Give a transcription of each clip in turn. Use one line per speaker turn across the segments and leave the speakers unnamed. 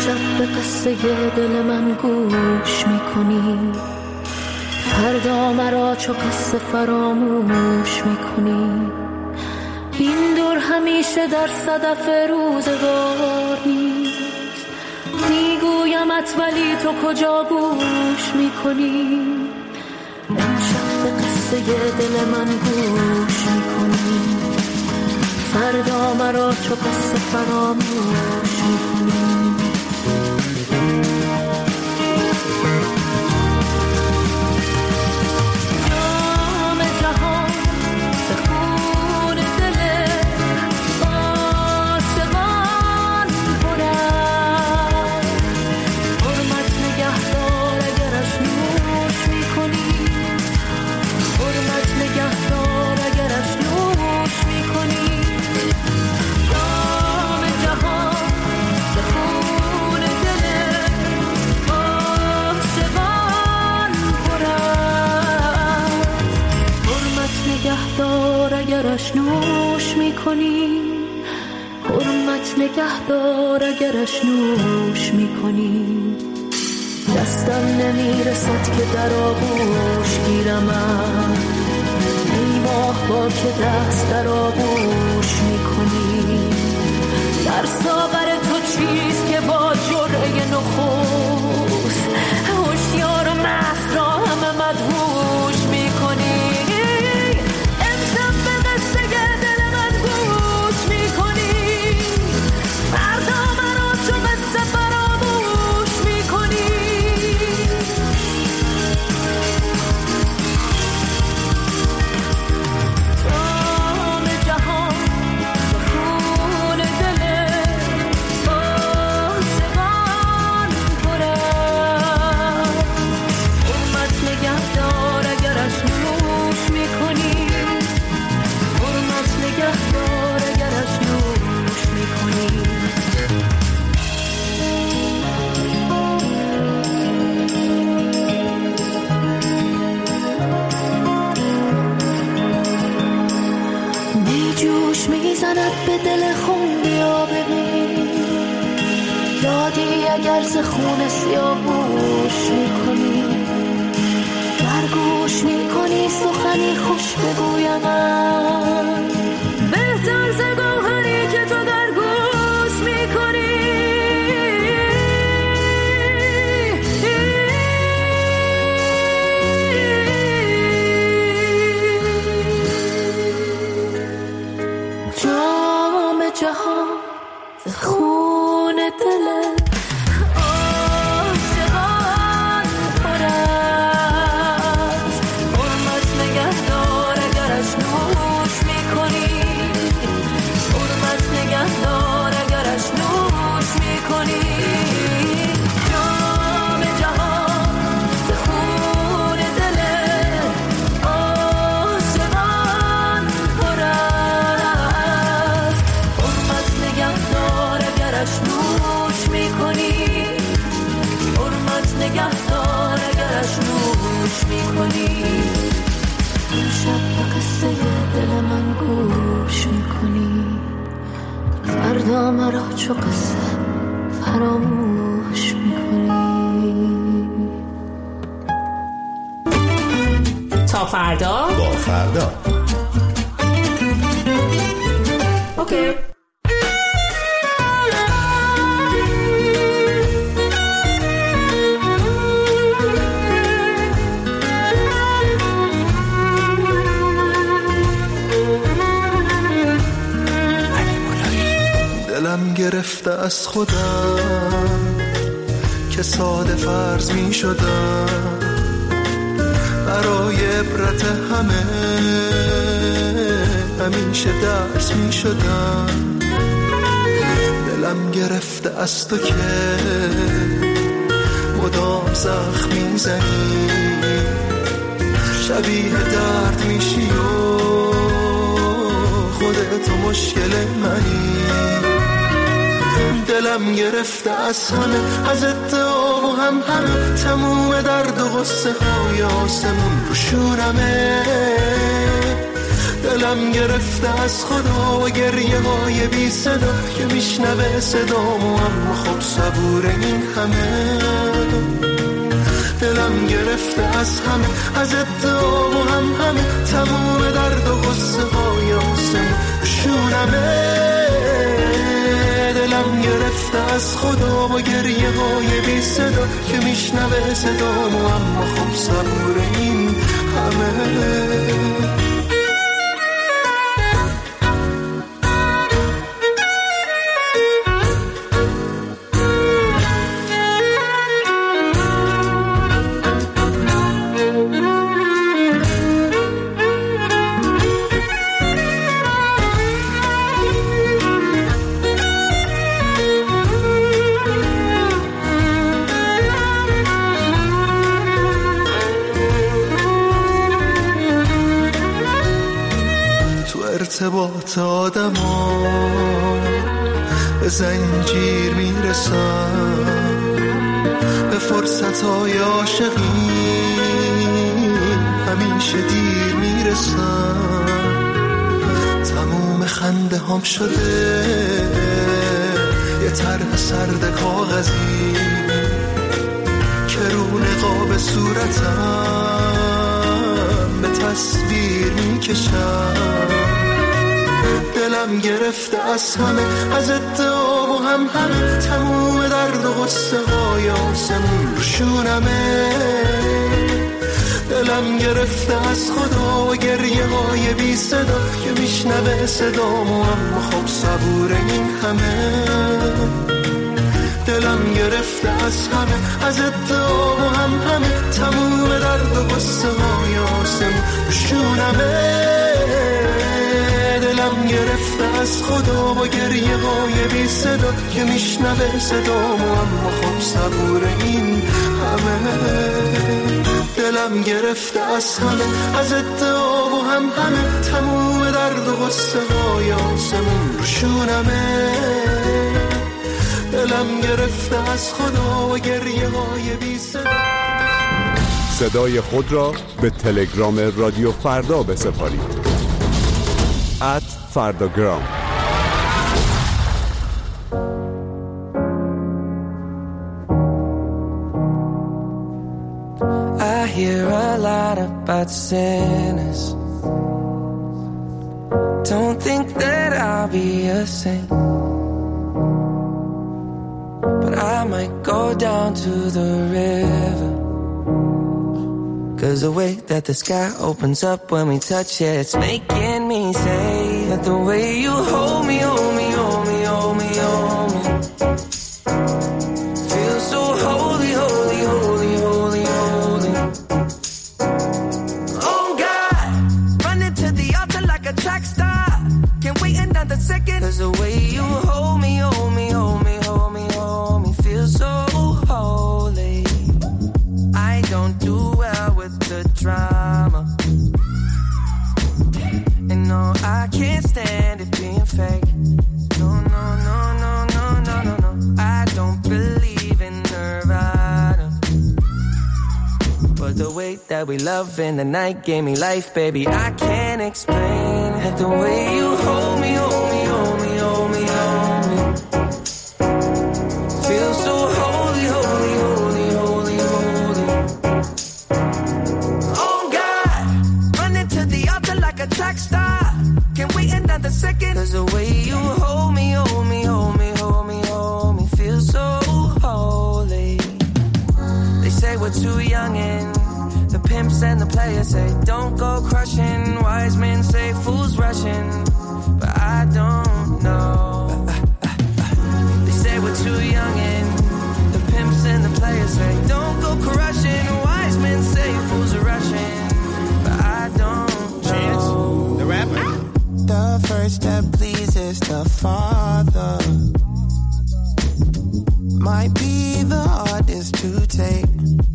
امشب به قصه دل من گوش میکنی، فردا مرا چو قصه فراموش میکنی. این دور همیشه در صدف روزگار نیست، میگویمت ولی تو کجا گوش میکنی. امشب به قصه دل من گوش میکنی، فردا مرا چو قصه فراموش میکنی. اگرش نوش میکنی، حرمت نگهدار اگرش نوش میکنی. دستم نمیرسد که در آغوش گیرم، ای ماه با که دست در آغوش میکنی. در ساغر تو چیست که با جرعه نخست هوشیار و مست را همه مدهوش میکنی. به دل خون بیا ببین، دادی اگر ز خون سیاهوش میکنی. در گوش میکنی سخنی خوش بگویم، بهتر ز گوهری که تو در گوش میکنی. جهان ز خون دل عاشقان پر است. حرمت نگهدار اگرش نوش میکنی، حرمت نگهدار اگرش نوش میکنی. جام جهان ز خون دل عاشقان پر است. نوش میکنی، حرمت نگهدار اگرش نوش میکنی. این شب به قصه دل من گوش میکنی، فردا مرا چو قصه فراموش میکنی.
تا فردا
با فردا.
اوکی.
دلم گرفته از خودم که ساده فرض می شدم، برای عبرت همه همیشه درس می شدم. دلم گرفته از تو که مدام زخم می زنی، شبیه درد می شی و خودت مشکل منی. دلم گرفته از همه، از ادعا و همه، تموم درد و غصه های آسمون رو شورمه. دلم گرفته از خدا و گریه های بی صدا که میشنوه صدامو اما خب صبور این همه. دلم گرفته از همه، از ادعا و همه، تموم درد و غصه های آسمون شونمه. دلم گرفته از خدا و گریه های بی صدا که میشنوه صدامو اما خب صبور این همه. ارتباط آدم ها به زنجیر میرسن، به فرصت های عاشقی همیشه دیر میرسن. تموم خنده هم شده یه طرح سرد کاغذی که رو نقاب صورتم به تصویر میکشم. دلم گرفته از همه، از ادعا و همه، تموم درد و غصه های آسمون شونمه. دلم گرفته از خدا و گریه های بی صدا که میشنوه صدامو اما خب صبور این همه. دلم گرفته از همه، از ادعا و همه، تموم درد و غصه های آسمون شونمه. دلم گرفته از خدا و گریه های بی صدا که میشنوه صدامو اما خب صبور این همه. دلم گرفته از همه، از ادعا و همه، تموم درد و غصه های آسمون شونمه. دلم گرفته از خدا و گریه های بی صدا.
صدای خود را به تلگرام رادیو فردا بسپارید. @فرdagram.
I hear a lot about sinners. Don't think that I'll be a saint, but I might go down to the river. 'Cause the way that the sky opens up when we touch it, it's making me say that the way you hold me, hold me, hold me, hold me, hold me, feels so holy, holy, holy, holy, holy. Oh God, running to the altar like a track star. Can't wait another second. 'Cause the way you hold me, hold me, hold me, hold me, hold me, feels so holy. I don't do well with the drama, and no, I can't stand it being fake. No, no, no, no, no, no, no, no. I don't believe in Nirvana, but the way that we love in the night gave me life, baby. I can't explain it. The way you hold me, hold me, hold me, hold me, hold me, feel so holy, holy, holy, holy, holy. Oh God, running to the altar like a track star. Can't wait another second. 'Cause the way you hold me, hold me, hold me, hold me, hold me, feel so holy. They say we're too young and the pimps and the players say don't go crushing. Wise men say fools rushing, but I don't know. They say we're too young and the pimps and the players say don't go crushing. Wise men say fools are rushing, but I don't know. Chance, the rapper. The first that pleases the Father might be the hardest to take.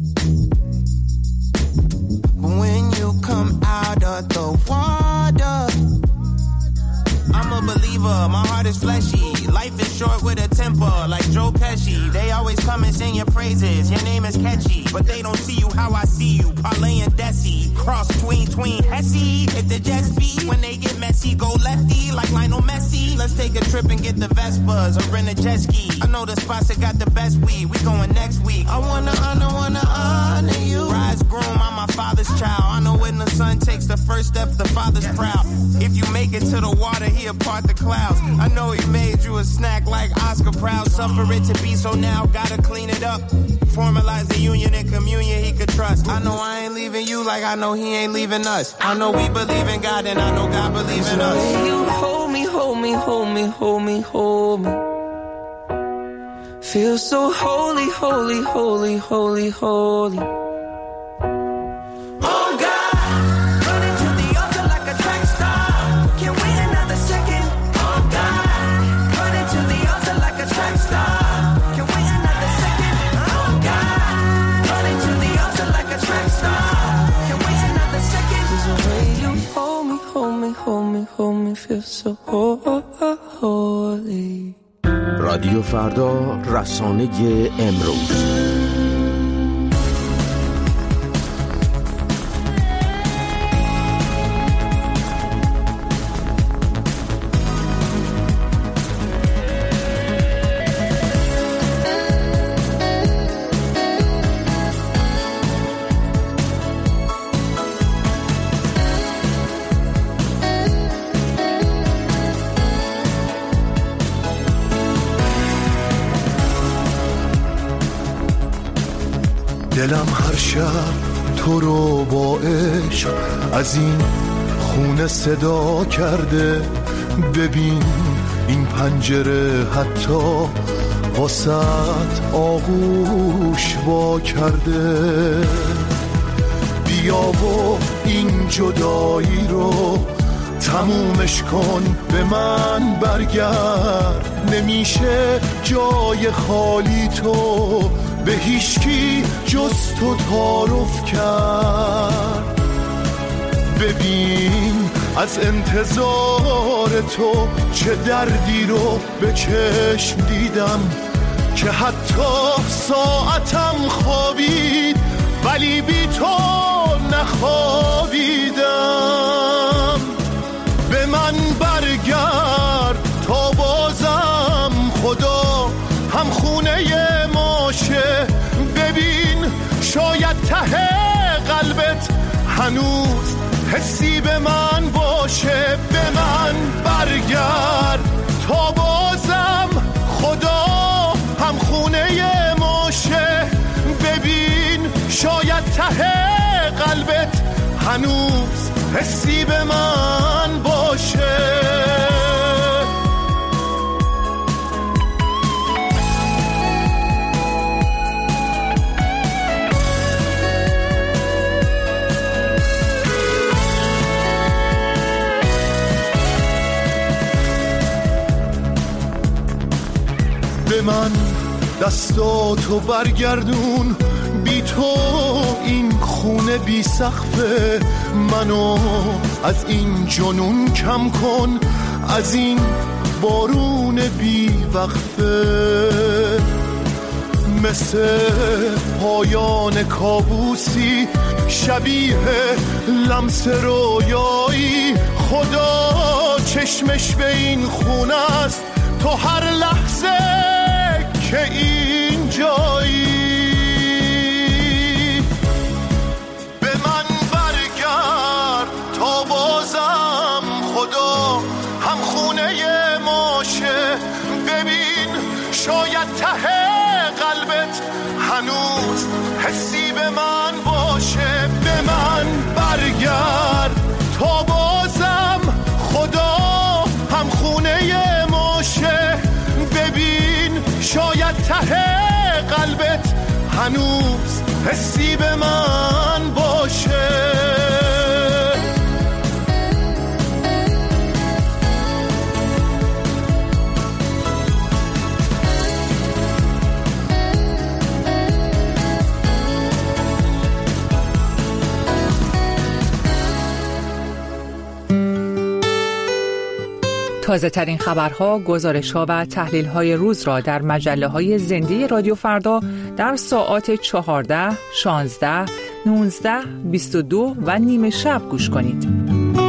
When you come out of the water, I'm a believer, my heart is fleshy. Life is short with a
temper like Joe Pesci. They always come and sing your praises. Your name is catchy, but they don't see you how I see you. Parlay and Desi, cross tween Hesse. If the Jets beat when they get messy, go lefty like Lionel Messi. Let's take a trip and get the Vespas or rent a jet ski. I know the spots that got the best weed. We going next week. I wanna honor you. Rise groom, I'm my father's child. I know when the son takes the first step, the father's proud. If you make it to the water, he'll part the clouds. I know he made you a snack like Oscar Proud. Suffer it to be so now, gotta clean it up. Formalize the union and communion he could trust. I know I ain't leaving you like I know he ain't leaving us. I know we believe in God and I know God believes in us.
You hold me, hold me, hold me, hold me, hold me. Feel so holy, holy, holy, holy, holy. Oh God, running to the altar like a track star. Can't wait another second. Oh God, running to the altar like a track star. Can't wait another second. Oh God, running to the altar like a track star. Can't wait another second. 'Cause the way you hold me, hold me, hold me, hold me, feel so holy.
رادیو فردا، رسانه امروز.
دلم هر شب تو رو با عشق از این خونه صدا کرده. ببین این پنجره حتی واسط آغوش وا کرده. بیا و این جدایی رو تمومش کن، به من برگرد. نمیشه جای خالی تو به هیچکی جز تو تعارف کرد. ببین از انتظار تو چه دردی رو به چشم دیدم که حتی ساعتم خوابید ولی بی تو نخوابیدم. به من برگرد تا بازم خدا هم خونه ماشه. ببین شاید ته قلبت هنوز حسی به من باشه. به من برگرد تا بازم خدا هم خونه ماشه. ببین شاید ته قلبت هنوز حسی به من باشه. به من دستاتو برگردون، بی تو این خونه بی سقفه. منو از این جنون کم کن، از این بارون بی وقفه. مثل پایان کابوسی شبیه لمس رویایی. خدا چشمش به این خونه است تو هر لحظه که این جایی. به من برگرد تا بازم خدا هم خونه ماشه. ببین شاید ته قلبت هنوز حسی به من باشه. به من برگرد تا بازم خدا هم خونه ماشه. ببین شاید ته قلبت هنوز حسی به من باشه.
تازه ترین خبرها، گزارش‌ها و تحلیل‌های روز را در مجله‌های زنده رادیو فردا در ساعات 14، 16، 19، 22 و نیم شب گوش کنید.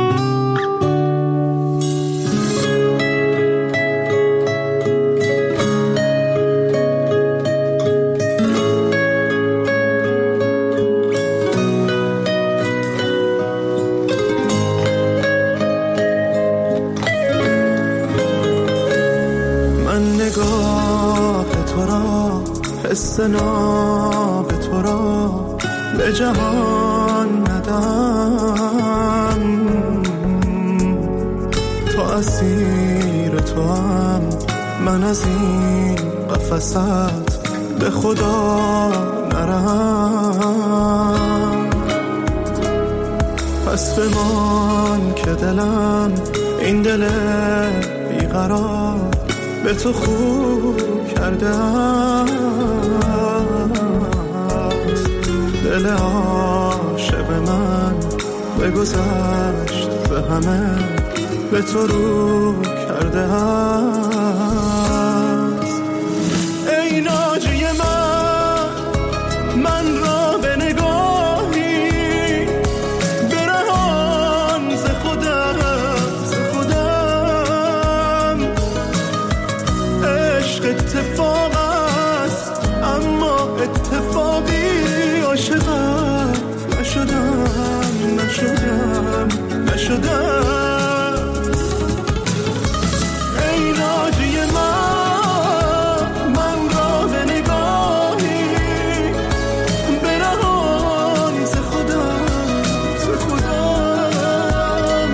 ناب تو را به جهان ندم، تو اسیر تو هم، من از این قفست به خدا نرم. پس بمان که دلم این دل بیقرار به تو خوب کرده است. دل عاشق من بگذشت به همه به تو رو کرده است. ای ناجی من را به نگاهی برهان ز خودم اتفاق است، اما اتفاقی عاشقت نشدم. ای ناجی من را به نگاهی برهان ز خودم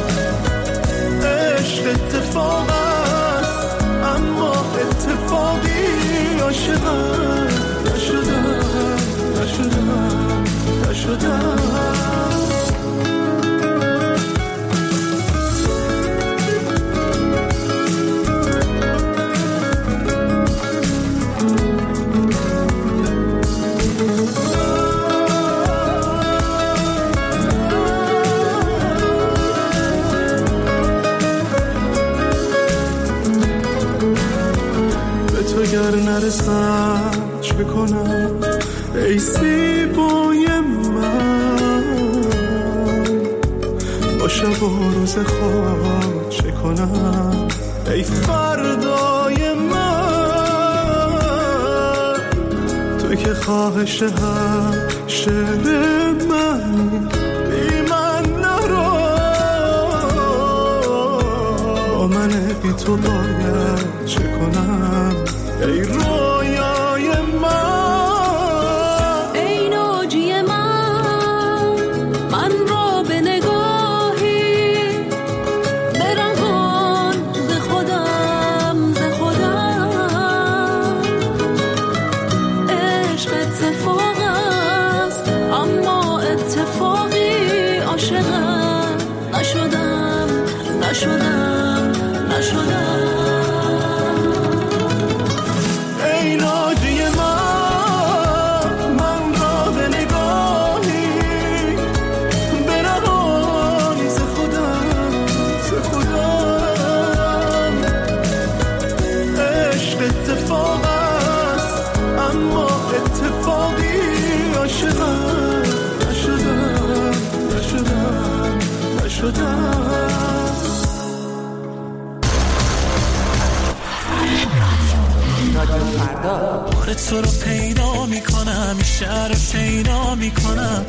عشق اتفاق است، اما اتفاقی عاشقم نشدم. گر نرسم چه کنم ای زیبای من، با شب و روز خواب چه کنم ای فردای من. تو که خواهش هم شعر من بی من نرو، با من بی تو باید چه کنم ای رویای من.
ای ناجی من را به نگاهی برهان ز خودم عشق اتفاق است، اما اتفاقی عاشقم نشدم.
ای ناجی من را به نگاهی برهان ز خودم عشق اتفاق است، اما اتفاقی عاشقم نشدم.
آخه تو رو پیدا میکنم، این شهر رو شیدا میکنم.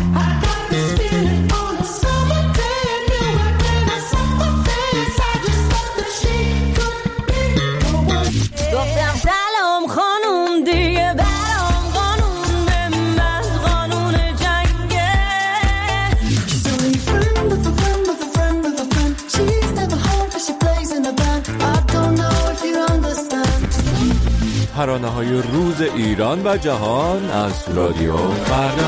گفتم سلام خانوم دیگه برام قانون به من قانون جنگه.
She's only friend of a friend of a friend of a friend. She's never home but she plays in a band. I don't know if you understand.
ترانه‌های روز ایران و جهان از رادیو فردا.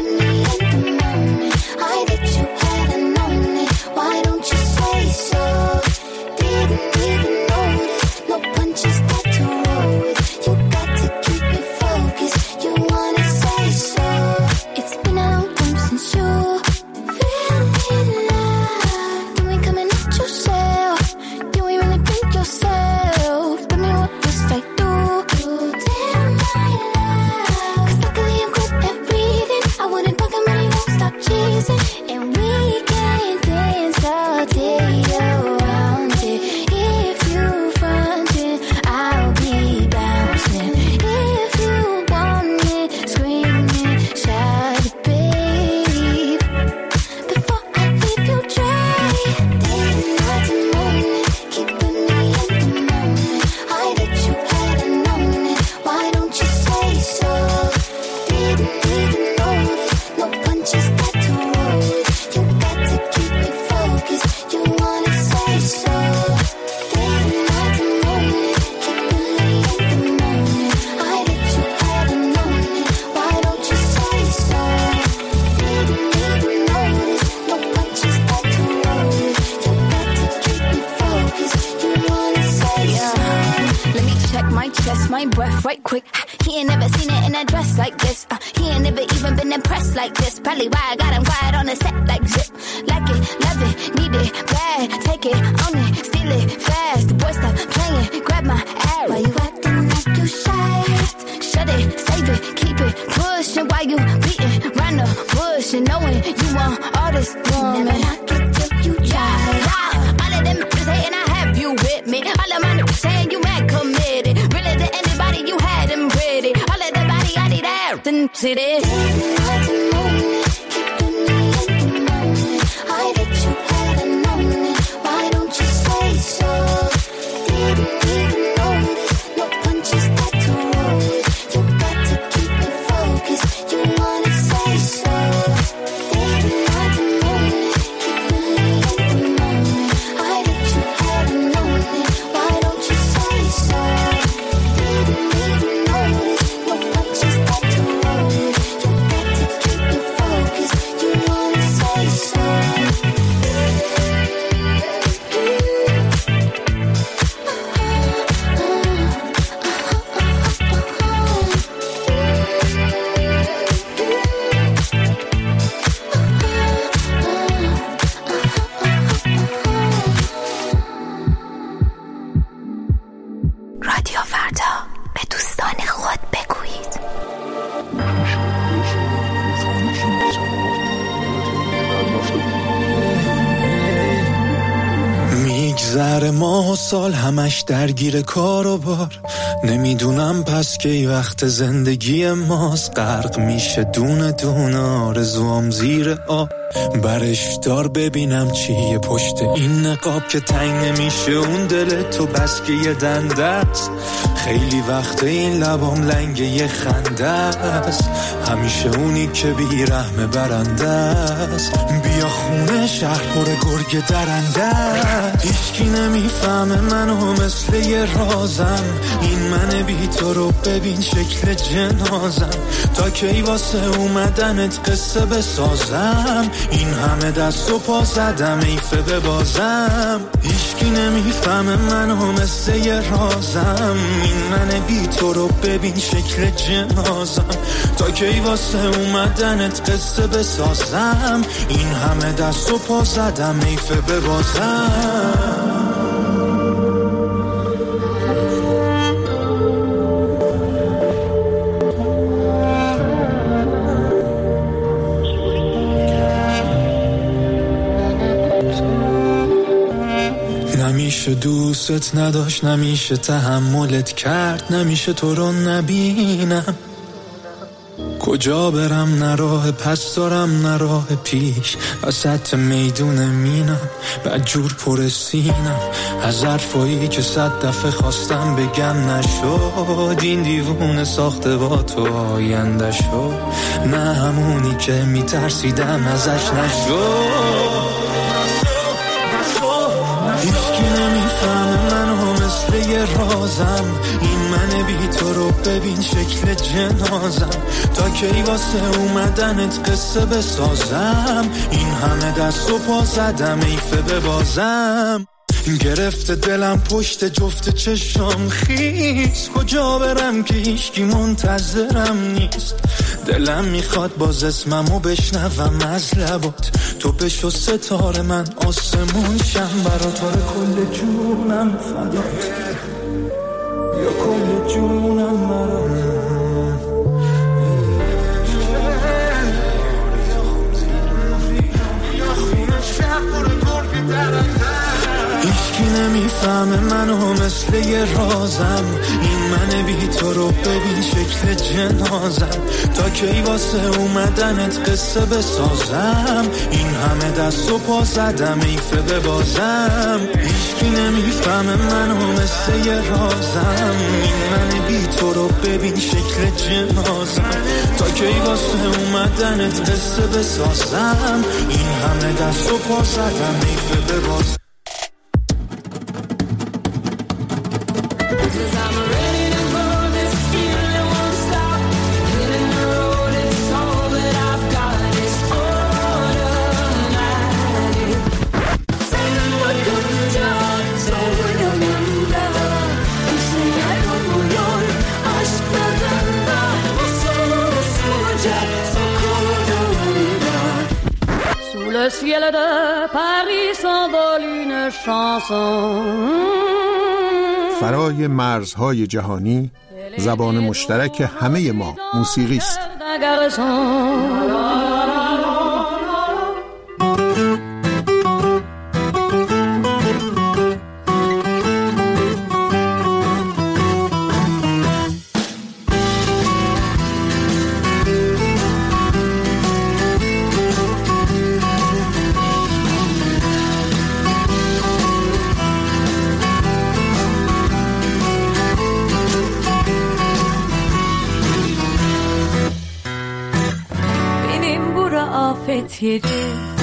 I bet you hadn't known it. Why don't you say so?
check my chest, my breath right quick. He ain't never seen it in a dress like this. He ain't never even been impressed like this. Probably why I got him quiet on the set like zip. Like it, love it, need it, bad. Take it, own it, steal it, fast. The boy stop playing, grab my ass. Why you acting like you shy? Shut it, save it, keep it pushing. Why you beating round the bush and knowing you want all this woman? Never knock it till you try. All of them just hating, I have you with me. All of my niggas saying you mad committed. Really to anybody you had them pretty. All of the body I need out and see this.
I bet you had known it. Why don't you say so? Didn't even notice. No punches that to roll with. You got to keep it focused. You wanna say so? Didn't have to know it. Keeping me in the moment. I bet you had known it. Why don't you say so? Didn't even notice. No punches that to roll with. You got to keep it focused. You wanna say so?
رادیو فردا به دوستان خود بگویید.
میگذره ماه و سال همش درگیر کار و بار. نمیدونم پس کی وقت زندگی ماست. غرق میشه دونه دونه آرزوام زیر آب. برش دار ببینم چیه پشت این نقاب که تنگ نمیشه اون دل تو بس که یه دنده است. خیلی وقت این لبام لنگ یه خنده است. همیشه اونی که بیرحمه برنده است. بیا خونه شهر پر گرگ درنده است. هیچکی نمیفهمه منو مثل یه رازم. این من بی تو رو ببین شکل جنازم. تا کی واسه اومدنت قصه بسازم. این همه دست و پا زدم ایفه ببازم. هیچکی نمیفهمه منو مثل یه رازم. این من بی تو رو ببین شکل جنازم. تا کی واسه اومدنت قصه بسازم. این همه دست و پا زدم ایفه ببازم. نمیشه دوست نداشت، نمیشه تحملت کرد، نمیشه تو رو نبینم. کجا برم نه راه پس دارم نه راه پیش. وسط میدون مینم بدجور پر سینم. از حرفایی که 100 دفعه خواستم بگم نشد. این دیوونه ساخته با تو آینده شد. نه همونی که میترسیدم ازش نشد. هیچکی نمیفهمه منو مثل یه رازم. این من بی تو رو ببین شکل جنازم. تا کی واسه اومدنت قصه بسازم. این همه دست و پا زدم ایفه ببازم. گرفته دلم پشت جفت چشم خیس. کجا برم که هیچکی منتظرم نیست. دلم میخواد باز اسممو بشنوم از لبات. تو بشو ستاره من آسمون شم. برات کل جونم فدات. یا کل جونم برات. هیچکی نمیفهمه منو مثل یه رازم. این من بی تو رو ببین شکل جنازم. تا کی واسه اومدنت قصه بسازم. این همه دست و پا زدم ایفه ببازم. هیچکی نمیفهمه منو مثل یه رازم. این من بی تو رو ببین شکل جنازم. تا کی واسه اومدنت قصه بسازم. این همه دست و پا زدم ایفه ببازم.
I don't
ciel de Paris s'envole une chanson.
فرای مرزهای جهانی زبان مشترک همه ما موسیقی است.
Yedi.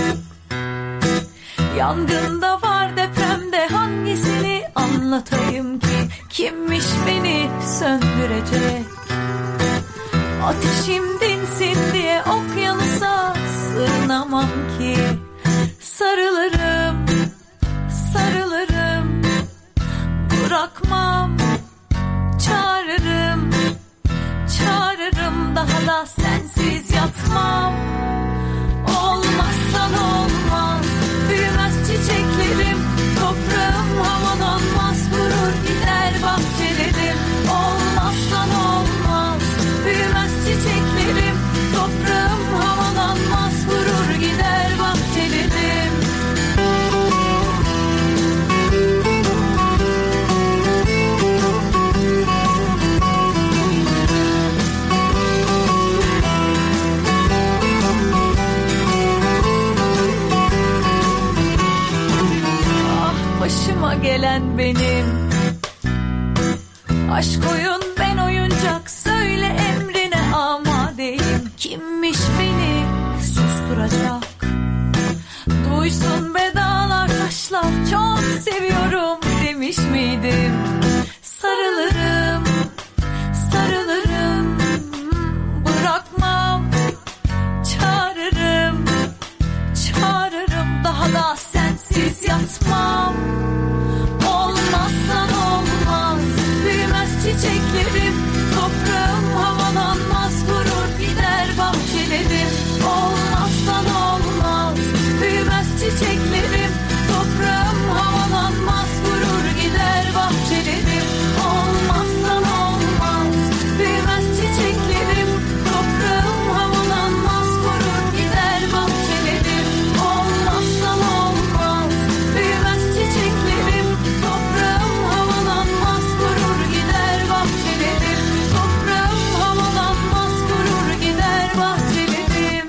Yangında var depremde hangisini anlatayım ki? Kimmiş beni söndürecek? Ateşim dinsin diye okyanusa sığınamam ki. Sarılırım, sarılırım, bırakmam. Çağırırım, çağırırım, daha da sensiz yatmam. Olmazsan olmaz, büyümez çiçeklerim, toprağım havalanmaz, vurur gider bahçelerim. Olmazsan olmaz, büyümez çiçeklerim, toprağım havalanmaz, vurur gider bahçelerim. Başıma gelen benim. Aşk oyun, ben oyuncak, söyle emrine amadeyim. Kimmiş beni susturacak? Duysun be dağlar taşlar, çok seviyorum demiş miydim? Sarılırım, sarılırım, bırakmam. Çağırırım, çağırırım, daha da sensiz yatmam. Olmazsan olmaz, büyümez çiçeklerim, toprağım havalanmaz, vurur gider bahçelerim. Olmazsan olmaz, büyümez çiçeklerim, toprağım havalanmaz, vurur gider bahçelerim. Olmazsan olmaz, büyümez çiçeklerim, toprağım havalanmaz, vurur gider bahçelerim. Olmazsan olmaz, büyümez çiçeklerim, toprağım havalanmaz, vurur gider bahçelerim. Toprağım havalanmaz, vurur gider bahçelerim.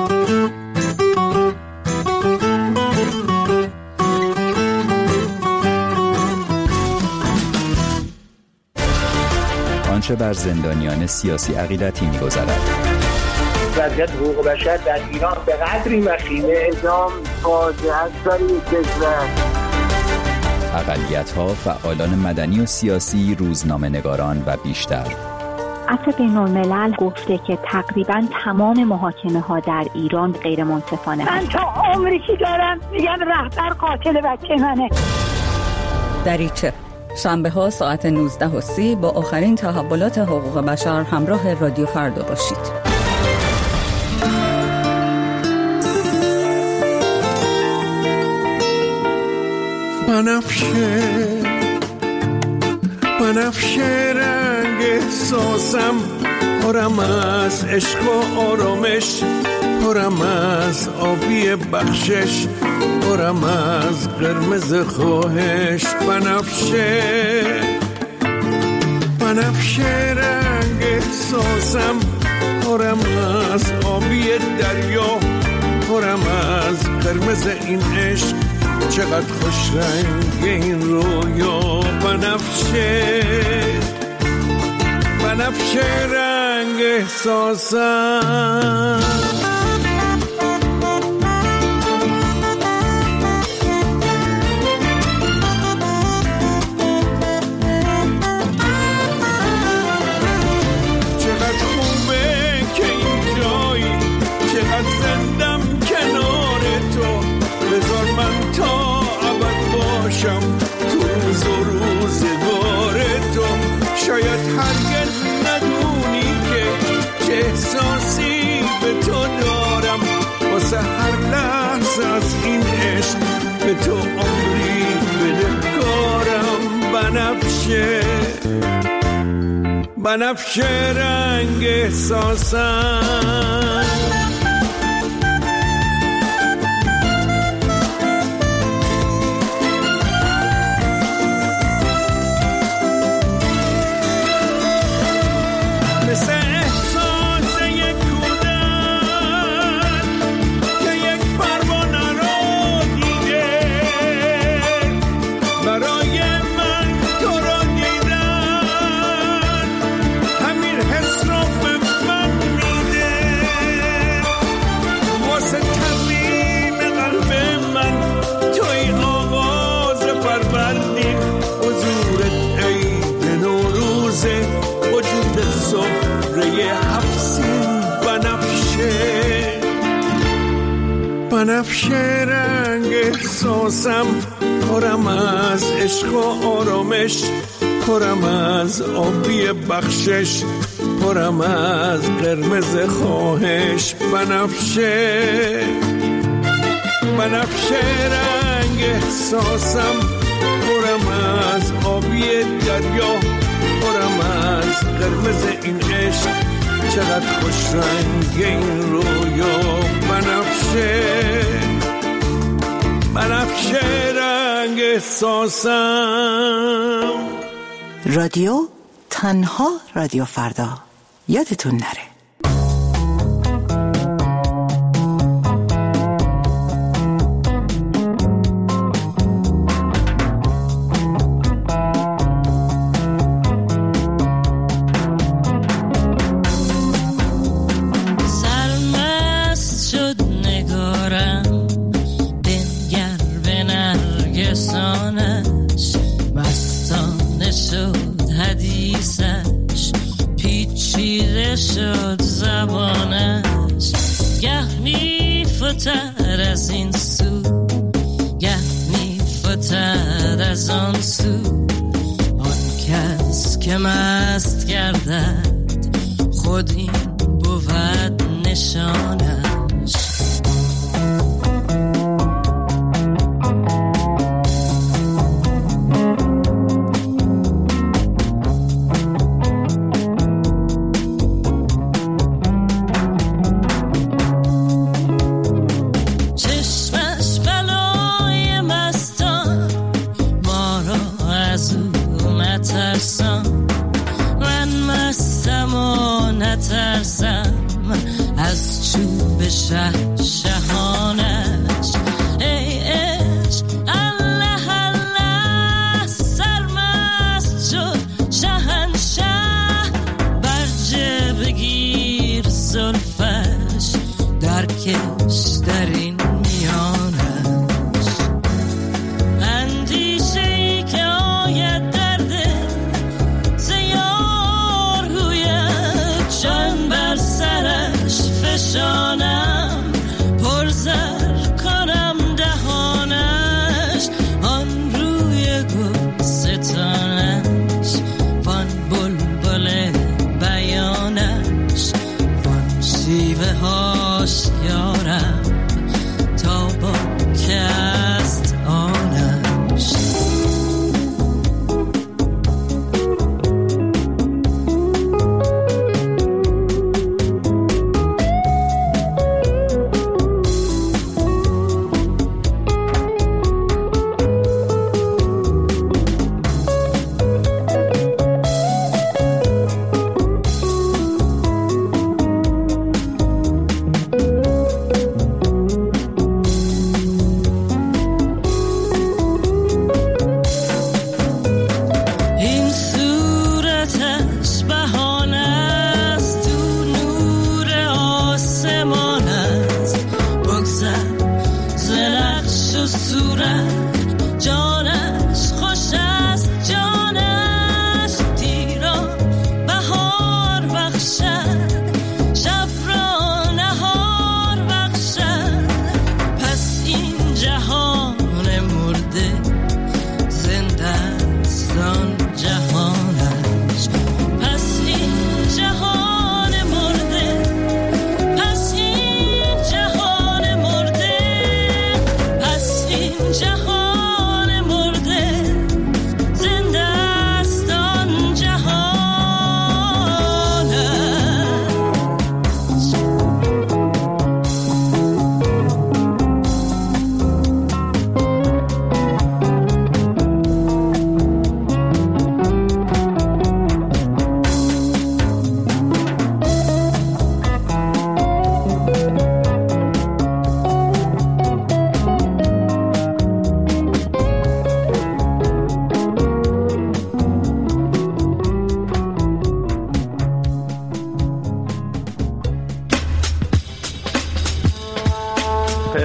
آنچه بر زندانیان سیاسی عقیدتی می‌گذرد.
وضعیت حقوق بشر در ایران به قدری وخیمه، اعدام فاجعه است برای کشور.
اقلیت‌ها، فعالان مدنی و سیاسی، روزنامه‌نگاران و بیشتر.
عفو بین‌الملل گفته که تقریباً تمام محاکمه‌ها در ایران غیر منصفانه.
من تا عمری که دارم میگم رهبر قاتل بچه منه.
دریچه شنبه ها ساعت 19:30 با آخرین تحولات حقوق بشر همراه رادیو فردا باشید.
بنفشه رنگ احساسم، پرم از عشق و آرامش، پرم از آبی بخشش، پرم از قرمز خواهش. بنفشه رنگ احساسم، پرم از آبی دریا، پرم از قرمز این عشق، چقدر خوش رنگ این رویا. بنفشه رنگ احساسم. چقدر خوبه که این جایی، چقدر زندم کنار تو. بذار من تا ابد باشم تو روز و روزگار تو. شاید هرگز ندونی که چه احساسی به تو دارم. بنفش رنگ احساسم مثل احساس یک کودک که یک پروانه رو دیده برای من تو رو دیدن همین حس رو به من میده واسه ترمیم قلب من توی آغاز فروردین حضورت عید نوروزه وجود سفره هفسین بنفشه رنگ احساسم پرم از عشق و آرامش پرم از آبی بخشش پرم از قرمز خواهش بنفشه رنگ احساسم پرم از آبی دریا پرم از قرمز این عشق چقدر خوش رنگ این رویا بنفشه رنگ احساسم.
رادیو تنها رادیو فردا یادتون نره.
شد زبانش گه میفتد از این سو گه میفتد از آن سو آن کس که مست گردد خود این بود نشانش از چوب شهر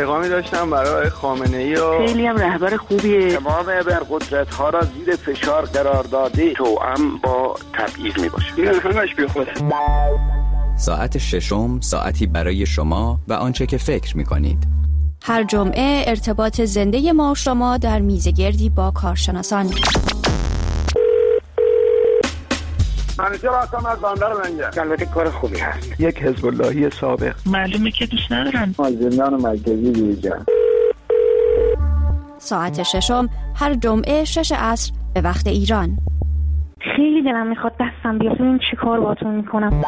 پیغامی داشتم برای خامنه‌ای و
خیلی هم رهبر خوبیه.
تمام ابرقدرت‌ها را زیر فشار قرار داده توأم با تبعیض میباشه.
این همش بیخوده.
ساعت ششم ساعتی برای شما و آنچه که فکر می‌کنید.
هر جمعه ارتباط زنده ما و شما در میزگردی با کارشناسان.
منیجر هستم از بندر منجر. البته کار خوبی هست.
یک حزب اللهی سابق.
معلومه که دوست ندارن.
از زندان مرکزی بیرون.
ساعت ششم هر جمعه 6 عصر به وقت ایران.
خیلی دلم میخواد دستم بیاد ببینم چی کار باهاتون میکنم.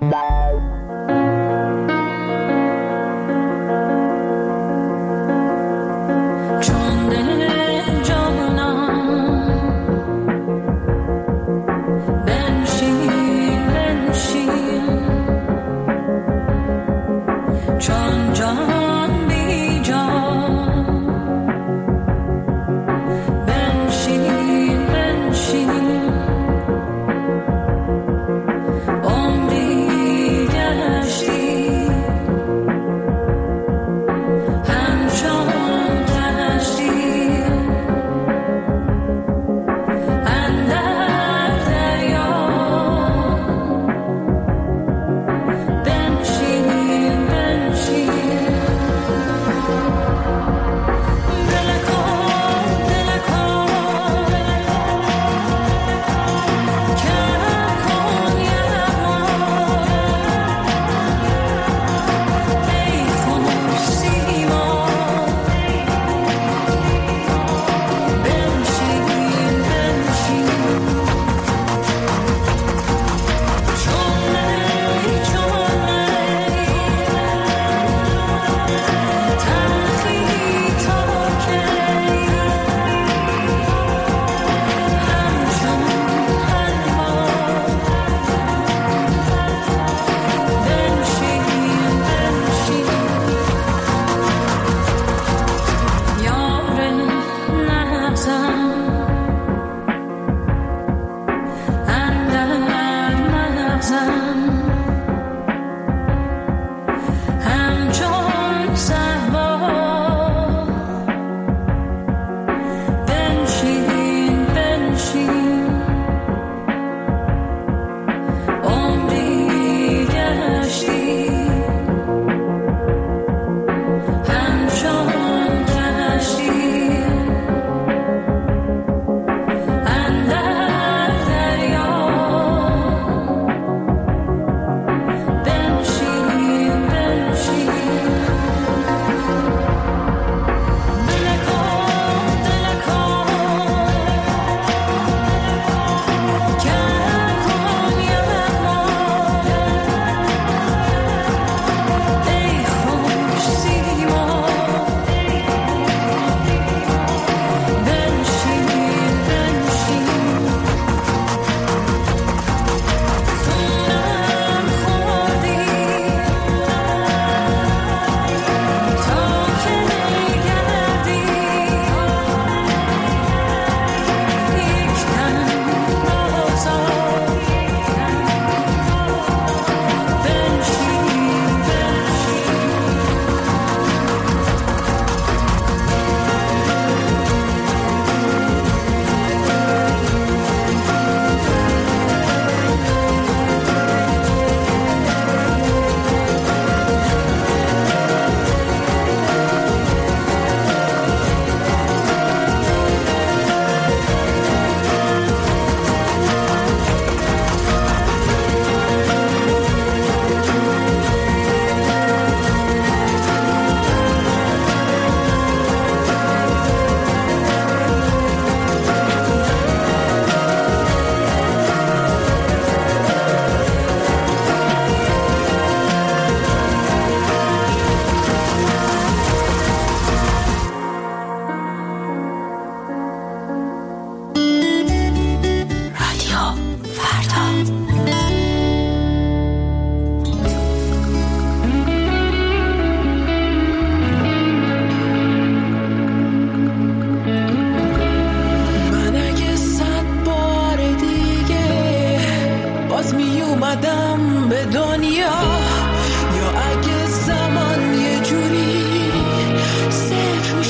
اومدم به دنیا، یا اگه زمان یه جوری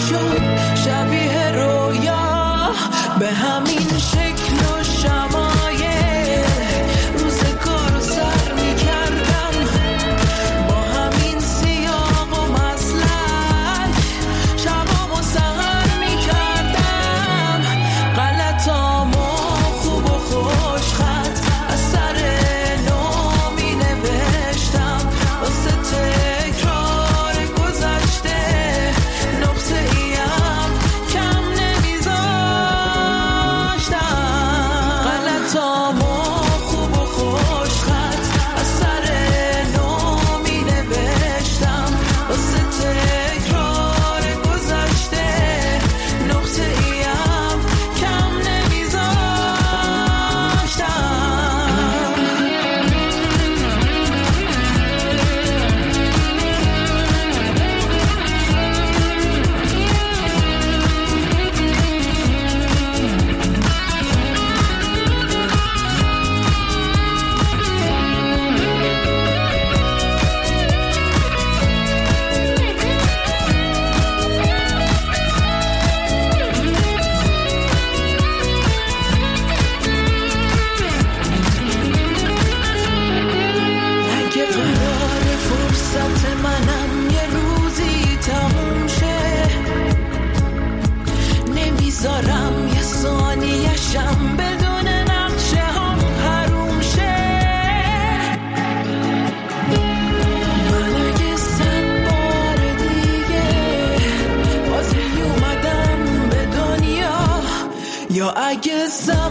شد شبیه رویا به همین شکل و شمایل روزگار رو سر میکردم با همین سیاق و مسلک شبامو سهر میکردم غلطامو خوب و خوش خط از سر نو مینوشتم واسه تکرار گذشته نقطه ایم کم نمیذاشتم غلطامو خوب و خوش خط از سر نو مینوشتم واسه تکرار گذشته نقطه ایم کم اگه قرار فرصت منم یه روزی تموم شه نمیذارم یه ثانیه‌شم بدون نقشه هم حروم شه من اگه 100 بار دیگه باز اومدم به دنیا یا اگه